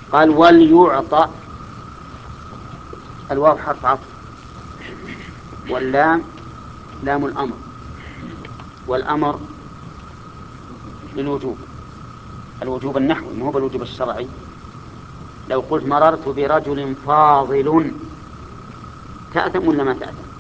قال وليعطى، الواو حرف عطف، واللام لام الأمر، والأمر للوجوب، الوجوب النحوي مو بالوجوب الشرعي. لو قلت مررت برجل فاضل تأثم ولا ما تأثم؟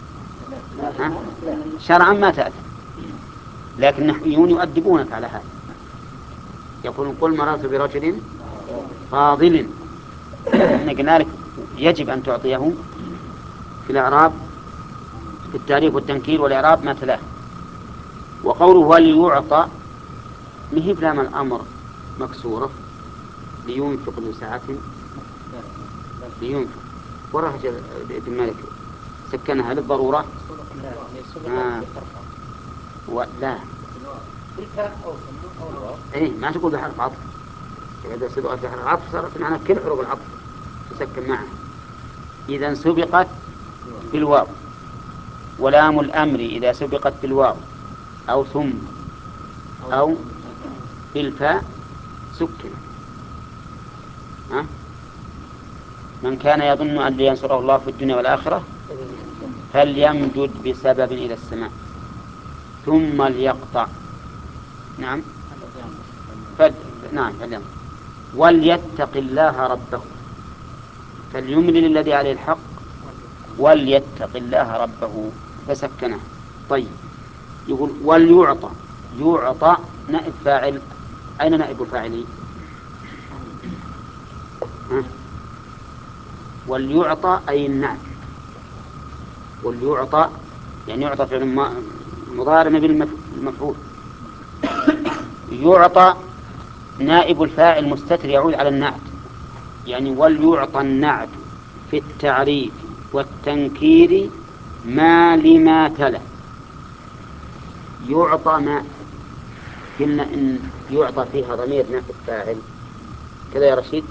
شرعا ما تأثم، لكن النحويون يؤدبونك على هذا، يقولون قل مررت برجل فاضل، إن قلنا لك يجب أن تعطيه في الإعراب، في التعريف والتنكير والإعراب ما تلاه. وقوله وليعطى مهب لام الأمر مكسورة، لينفق ذو سعة، لينفق، ورهج ابن مالك سكنها للضرورة. لا إيه، ما تقول بحرف عطف، إذا سبقت بحرف عطف صارت معنا كل حروف العطف تسكن معها. إذا سبقت بالواو، ولام الأمر إذا سبقت بالواو أو ثم أو بالفاء سكن. من كان يظن أن لينصره الله في الدنيا والآخرة فليمدد بسبب إلى السماء ثم ليقطع. نعم فليمدد وليتق الله ربه، فليملل الذي عليه الحق وليتق الله ربه فسكنه. طيب، يقول وليعطى، يعطى نائب فاعل، أين نائب الفاعل؟ وليعطى أي النعت، وليعطى يعني يعطى فعل مضارع بالمفعول، يعطى نائب الفاعل مستتر يعود على النعت، يعني وليعطى النعت في التعريف والتنكير ما لما تلا. يعطى ما قلنا إن يعطى فيها ضمير نائب فاعل كذا يا رشيد،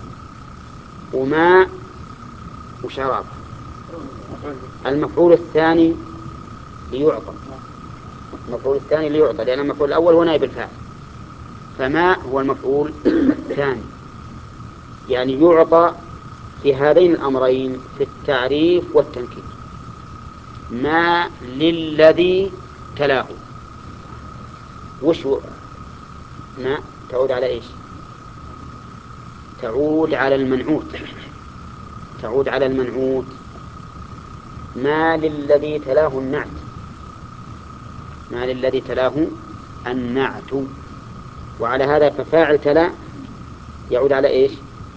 وما وشراب المفعول الثاني ليعطى، المفعول الثاني ليعطى لأن المفعول الأول هو نائب الفاعل، فما هو المفعول الثاني، يعني يعطى في هذين الأمرين في التعريف والتنكير ما للذي تلاه. وش ما تعود على إيش؟ تعود على المنعوت، تعود على المنعوت. ما للذي تلاه النعت، ما للذي تلاه النعت، وعلى هذا ففاعل تلا يعود على إيش؟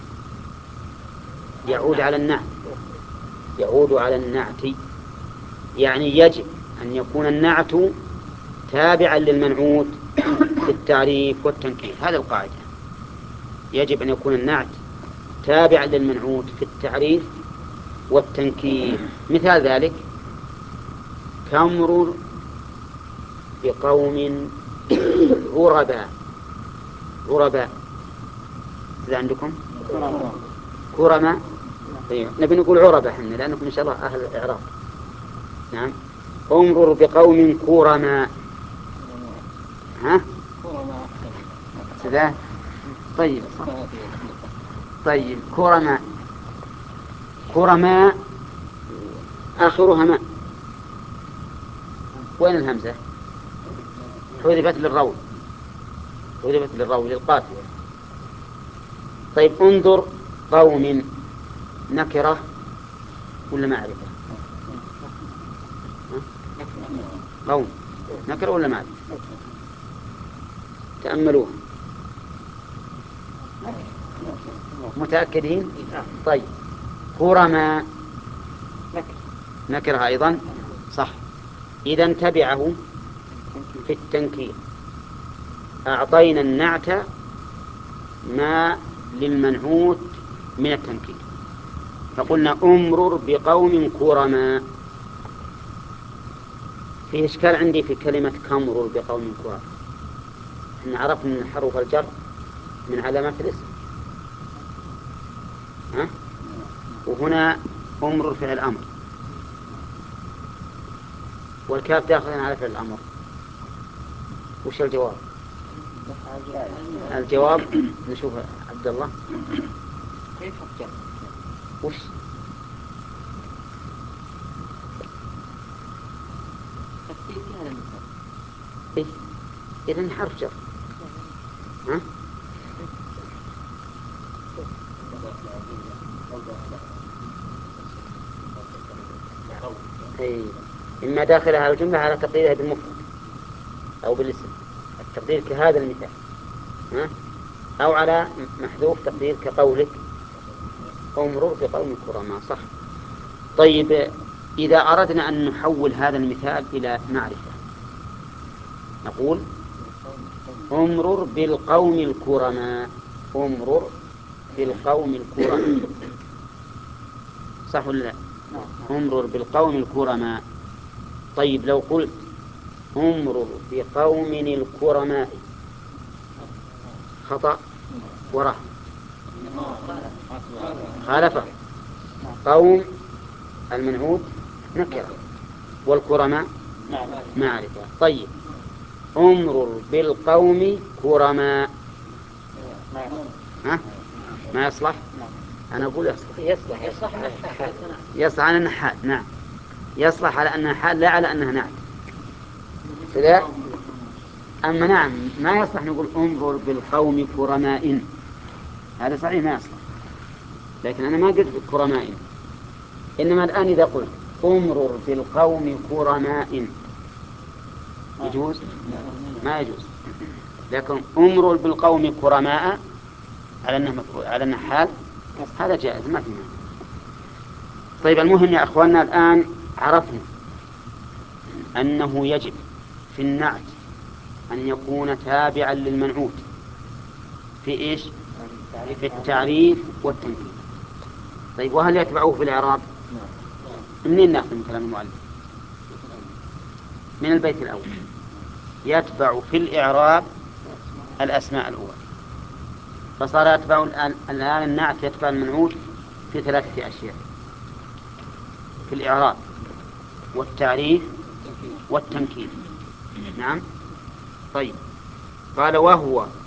يعود على النعت، يعود على النعت، يعني يجب أن يكون النعت تابعا للمنعوت في التعريف والتنكير. هذا القاعدة، يجب أن يكون النعت تابعا للمنعوت في التعريف والتنكير. مثال ذلك كمرر بقوم غرباء، غرباء إذا عندكم كرماء، نبي نقول عربة احنا لأنكم إن شاء الله أهل الإعراب. نعم، امرر بقوم كرماء، ها سذا طيب صح. طيب كرماء، كرماء آخرها ماء، وين الهمزة؟ حذفت للروي، حذفت للروي للقافية. طيب انظر قوم نكرة ولا معرفة؟ قوم نكرة ولا معرفة؟ تأملوها، متأكدين؟ طيب كرماء نكرة أيضا صح، إذا تبعه في التنكير، أعطينا النعت ما للمنعوت من التنكير، فقلنا أمرر بقوم كرماء. في إشكال عندي في كلمة كمرر بقوم كرماء، إحنا عرفنا من حروف الجر من علامات الاسم، وهنا أمرر فعل الأمر، والكاف داخل على فعل الأمر. وش الجواب؟ الجواب نشوف عبد الله تعريف حرف جر. وش؟ تفسير في هذا المثال. إيه؟ إذن حرف جر. ها؟ أي إما داخلها على الجملة على تقديرها بالمفرد أو بالاسم، التقدير كهذا المثال، ها؟ أو على محذوف تقدير كقولك امرر بقوم الكرماء. صح. طيب إذا أردنا أن نحول هذا المثال إلى معرفة نقول امرر بالقوم الكرماء. امرر بالقوم الكرماء، صح ولا لا؟ امرر بالقوم الكرماء. طيب لو قلت امرر بقوم الكرماء خطأ وراه خالفه. قوم المنعوت نكرة والكرماء معرفة. طيب امرر بالقوم كرماء، ها؟ ما يصلح؟ أنا أقول يصلح. يصلح على أنها حال. نعم يصلح على أنها حال لا على أنها نعت. كذا. أما نعم ما يصلح نقول امرر بالقوم كرماء، هذا صحيح ما يصلح، لكن أنا ما قلت كرماء. إنما الآن إذا قلت امرر بالقوم كرماء يجوز؟ ما يجوز. لكن امرر بالقوم كرماء على أنها حال هذا جائز ما في مانع. طيب المهم يا أخواننا الآن عرفنا أنه يجب في النعت أن يكون تابعا للمنعوت في إيش؟ في التعريف والتنكير. طيب وهل يتبعوه في الإعراب؟ منين نأخذ من كلام المؤلف؟ من البيت الأول. يتبع في الإعراب الأسماء الأولى، فصار يتبع الآن النعت يتبع المنعوت في 3 أشياء: في الإعراب والتعريف والتنكير. نعم. طيب قال وهو